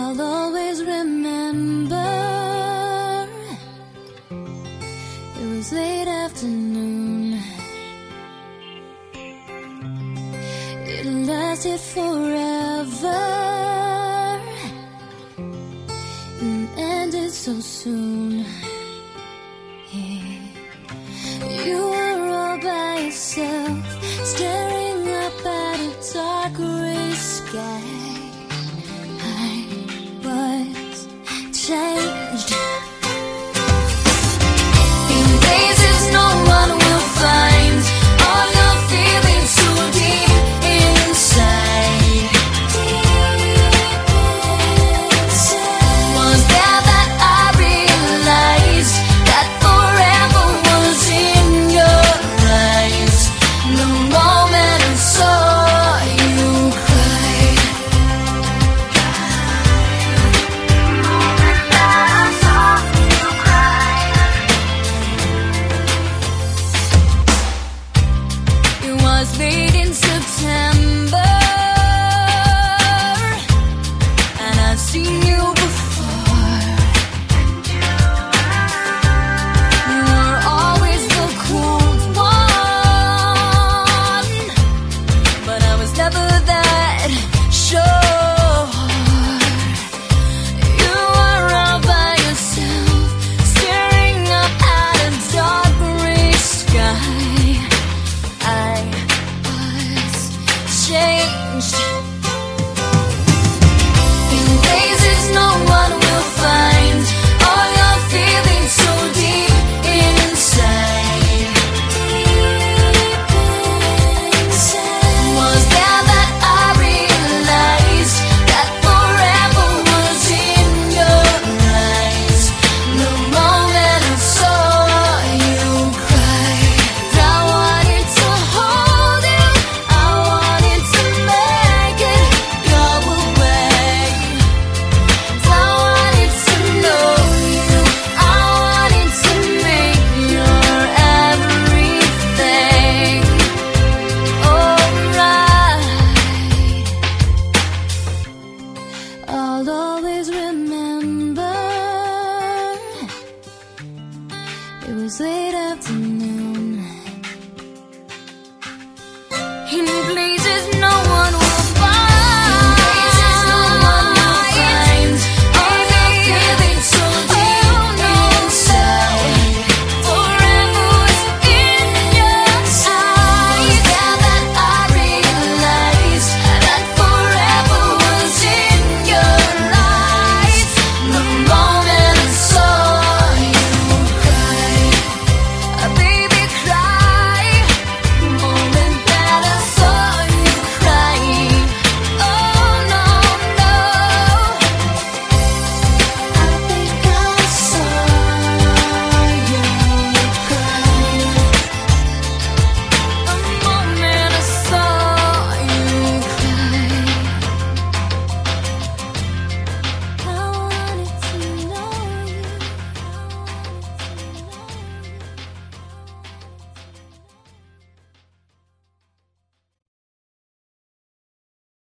I'll always remember. It was late afternoon. It lasted forever and ended so soon. You were all by yourself, staring up at a dark gray sky. I was changed in places no one will find. All your feelings so deep inside. Was there that I realized that forever was in your eyes? The moment I saw you cry. It was late in September, and I've seen you before. You were always the cold one, but I was never that sure. You were all by yourself, staring up at a dark gray sky. I was changed in places no one will find. All your feelings so deep inside. Was there that I realized that forever was in your eyes? The moment I saw you cry, I wanted to hold you, I wanted to make it go away. I wanted to know you, I wanted to make your everything alright. I'll always remember. It was late